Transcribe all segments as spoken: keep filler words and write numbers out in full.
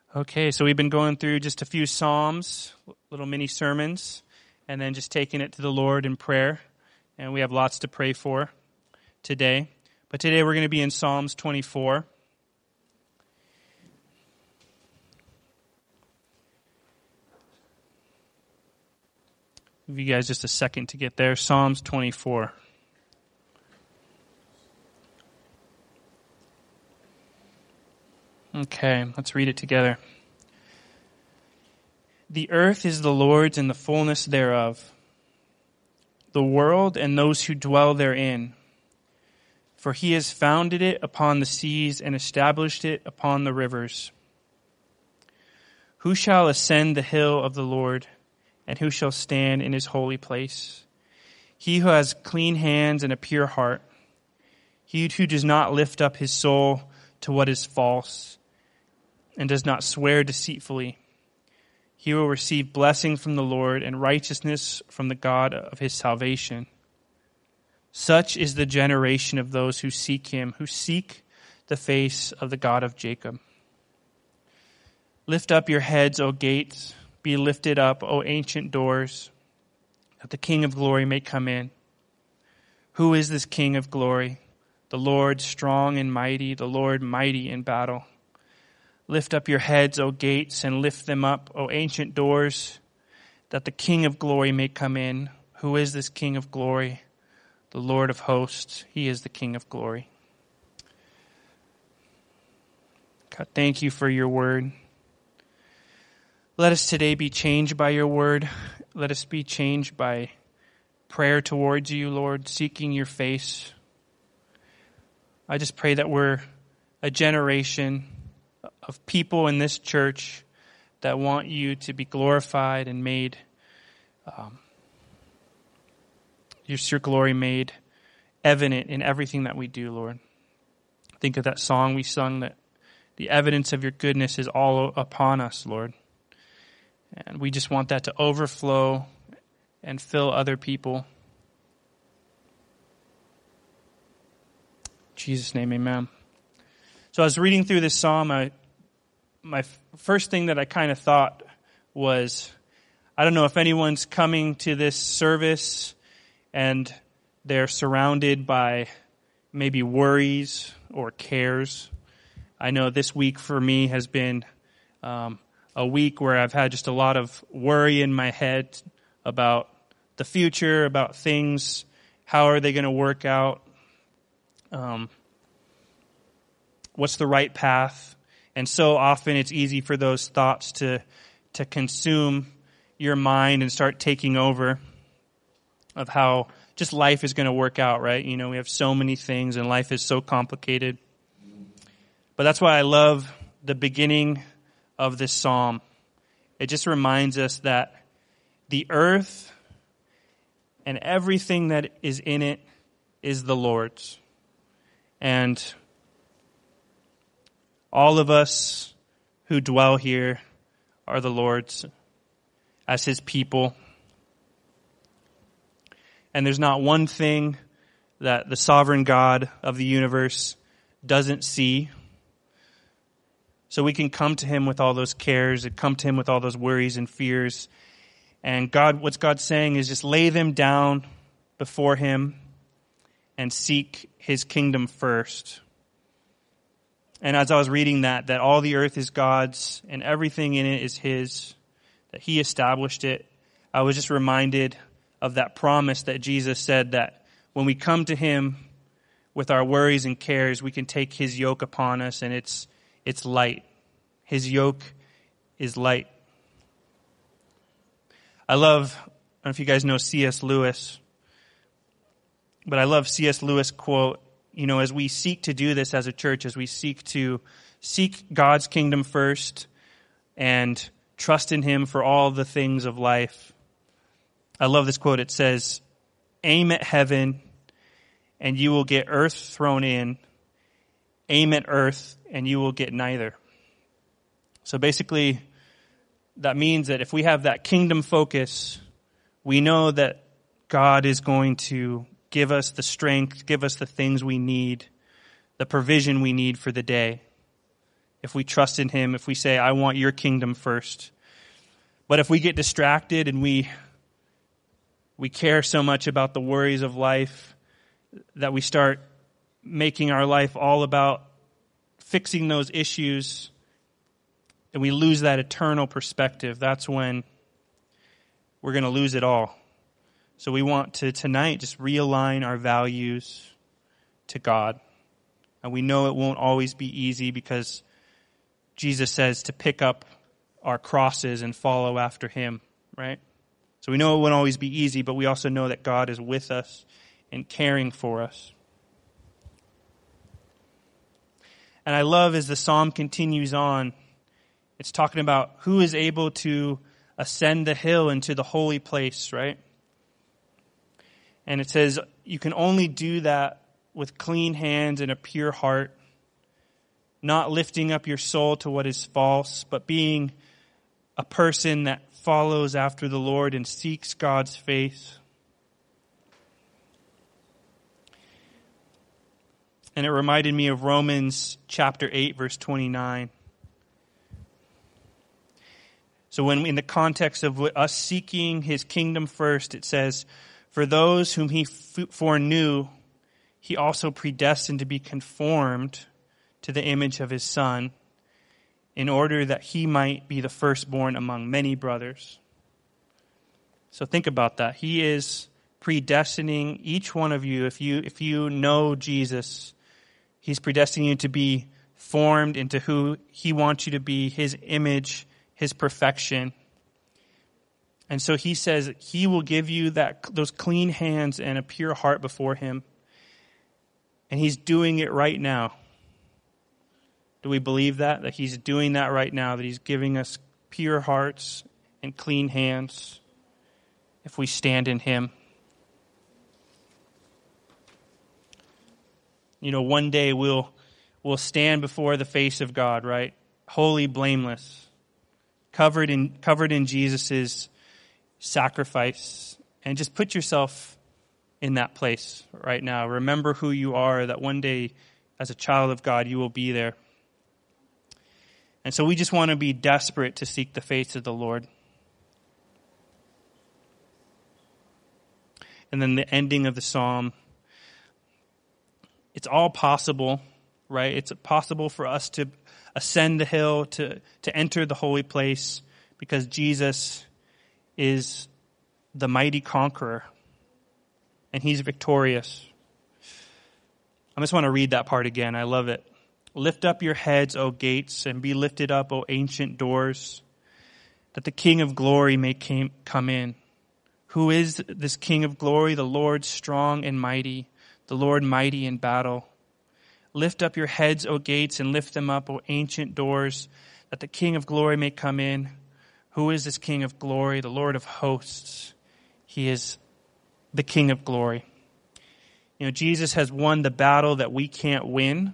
Okay, so we've been going through just a few Psalms, little mini sermons, and then just taking it to the Lord in prayer. And we have lots to pray for today. But today we're going to be in Psalms twenty-four. Give you guys just a second to get there. Psalms twenty-four. Okay, let's read it together. The earth is the Lord's and the fullness thereof, the world and those who dwell therein. For he has founded it upon the seas and established it upon the rivers. Who shall ascend the hill of the Lord, and who shall stand in his holy place? He who has clean hands and a pure heart, he who does not lift up his soul to what is false, and does not swear deceitfully. He will receive blessing from the Lord and righteousness from the God of his salvation. Such is the generation of those who seek him, who seek the face of the God of Jacob. Lift up your heads, O gates. Be lifted up, O ancient doors, that the King of glory may come in. Who is this King of glory? The Lord strong and mighty, the Lord mighty in battle. Lift up your heads, O gates, and lift them up, O ancient doors, that the King of glory may come in. Who is this King of glory? The Lord of hosts. He is the King of glory. God, thank you for your word. Let us today be changed by your word. Let us be changed by prayer towards you, Lord, seeking your face. I just pray that we're a generation of people in this church that want you to be glorified and made, um, just your glory made evident in everything that we do, Lord. Think of that song we sung, that the evidence of your goodness is all upon us, Lord. And we just want that to overflow and fill other people. In Jesus' name, amen. So I was reading through this psalm. I, my first thing that I kind of thought was, I don't know if anyone's coming to this service and they're surrounded by maybe worries or cares. I know this week for me has been um, a week where I've had just a lot of worry in my head about the future, about things, how are they going to work out, um, what's the right path. And so often it's easy for those thoughts to to consume your mind and start taking over of how just life is going to work out, right? You know, we have so many things and life is so complicated. But that's why I love the beginning of this psalm. It just reminds us that the earth and everything that is in it is the Lord's. And all of us who dwell here are the Lord's as his people. And there's not one thing that the sovereign God of the universe doesn't see. So we can come to him with all those cares and come to him with all those worries and fears. And God, what's God saying is just lay them down before him and seek his kingdom first. And as I was reading that, that all the earth is God's and everything in it is his, that he established it, I was just reminded of that promise that Jesus said that when we come to him with our worries and cares, we can take his yoke upon us and it's it's light. His yoke is light. I love, I don't know if you guys know C S Lewis, but I love C S Lewis quote, you know, as we seek to do this as a church, as we seek to seek God's kingdom first and trust in him for all the things of life. I love this quote. It says, aim at heaven and you will get earth thrown in. Aim at earth and you will get neither. So basically, that means that if we have that kingdom focus, we know that God is going to give us the strength, give us the things we need, the provision we need for the day. if we trust in him, if we say, I want your kingdom first. But if we get distracted and we we care so much about the worries of life that we start making our life all about fixing those issues, and we lose that eternal perspective, that's when we're going to lose it all. So we want to tonight just realign our values to God. And we know it won't always be easy because Jesus says to pick up our crosses and follow after him, right? So we know it won't always be easy, but we also know that God is with us and caring for us. And I love as the psalm continues on, it's talking about who is able to ascend the hill into the holy place, right? And it says you can only do that with clean hands and a pure heart, not lifting up your soul to what is false, but being a person that follows after the Lord and seeks God's face. And it reminded me of Romans chapter eight, verse twenty-nine. So when in the context of us seeking his kingdom first, it says, for those whom he foreknew, he also predestined to be conformed to the image of his Son, in order that he might be the firstborn among many brothers. So think about that. He is predestining each one of you. If you if you know Jesus, he's predestining you to be formed into who he wants you to be, his image, his perfection. And so he says he will give you that those clean hands and a pure heart before him. And he's doing it right now. Do we believe that? That he's doing that right now, that he's giving us pure hearts and clean hands if we stand in him. You know, one day we'll we'll stand before the face of God, right? Holy, blameless, covered in covered in Jesus' sacrifice. And just put yourself in that place right now. Remember who you are, that one day as a child of God you will be there. And so we just want to be desperate to seek the face of the Lord. And then the ending of the psalm. It's all possible, right? It's possible for us to ascend the hill, to, to enter the holy place, because Jesus is the mighty conqueror, and he's victorious. I just want to read that part again. I love it. Lift up your heads, O gates, and be lifted up, O ancient doors, that the King of glory may came, come in. Who is this King of glory? The Lord strong and mighty, the Lord mighty in battle. Lift up your heads, O gates, and lift them up, O ancient doors, that the King of glory may come in. Who is this King of glory? The Lord of hosts. He is the King of glory. You know, Jesus has won the battle that we can't win.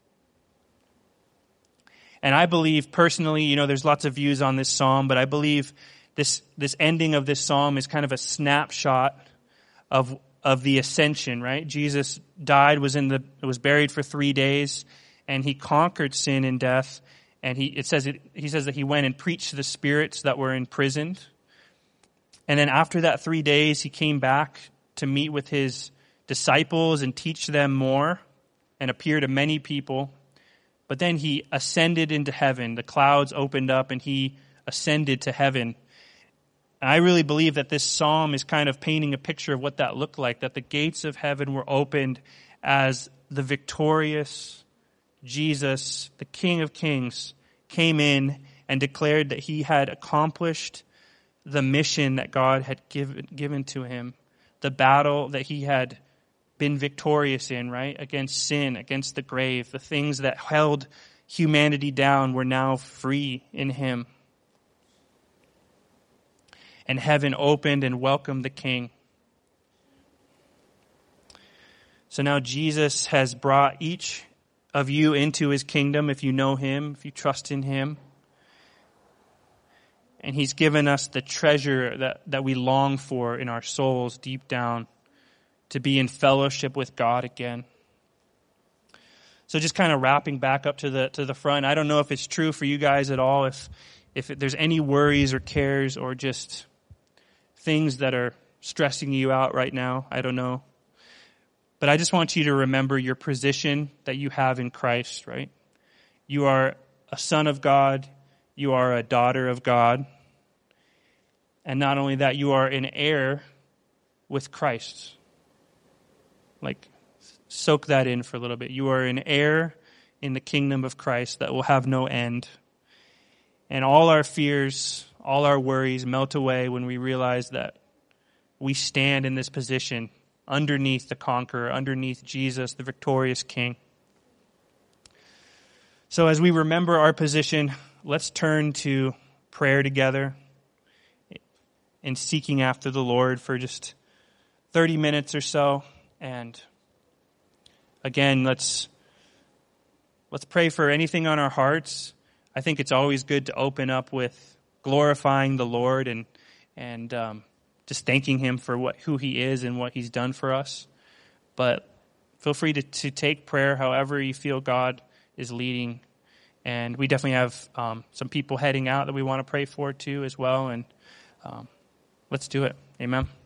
And I believe personally, you know, there's lots of views on this psalm, but I believe this this ending of this psalm is kind of a snapshot of of the ascension, right? Jesus died, was in the was buried for three days, and he conquered sin and death. And he it says it, he says that he went and preached to the spirits that were imprisoned. And then after that three days, he came back to meet with his disciples and teach them more, and appear to many people. But then he ascended into heaven. The clouds opened up and he ascended to heaven. And I really believe that this psalm is kind of painting a picture of what that looked like, that the gates of heaven were opened as the victorious Jesus, the King of Kings, came in and declared that he had accomplished the mission that God had given, given to him, the battle that he had been victorious in, right? Against sin, against the grave. The things that held humanity down were now free in him. And heaven opened and welcomed the King. So now Jesus has brought each of you into his kingdom, if you know him, if you trust in him. And he's given us the treasure that, that we long for in our souls deep down, to be in fellowship with God again. So just kind of wrapping back up to the to the front. I don't know if it's true for you guys at all, if if there's any worries or cares or just things that are stressing you out right now. I don't know. But I just want you to remember your position that you have in Christ, right? You are a son of God. You are a daughter of God. And not only that, you are an heir with Christ. Like, soak that in for a little bit. You are an heir in the kingdom of Christ that will have no end. And all our fears, all our worries melt away when we realize that we stand in this position underneath the conqueror, underneath Jesus, the victorious King. So as we remember our position, let's turn to prayer together and seeking after the Lord for just thirty minutes or so. And again, let's let's pray for anything on our hearts. I think it's always good to open up with glorifying the Lord and and um, just thanking Him for what who He is and what He's done for us. But feel free to, to take prayer however you feel God is leading. And we definitely have um, some people heading out that we want to pray for too as well. And um, let's do it. Amen.